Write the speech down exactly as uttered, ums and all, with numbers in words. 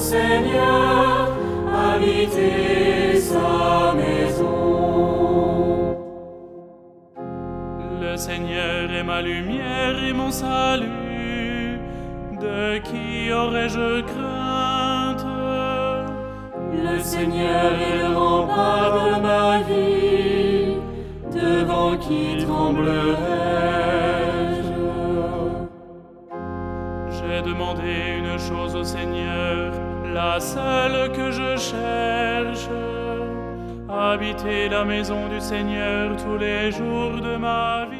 Seigneur, habiter sa maison. Le Seigneur est ma lumière et mon salut. De qui aurais-je crainte? Le Seigneur est le rempart de ma vie. Devant qui tremblerais-je? J'ai demandé une chose au Seigneur, la seule que je cherche, habiter la maison du Seigneur tous les jours de ma vie.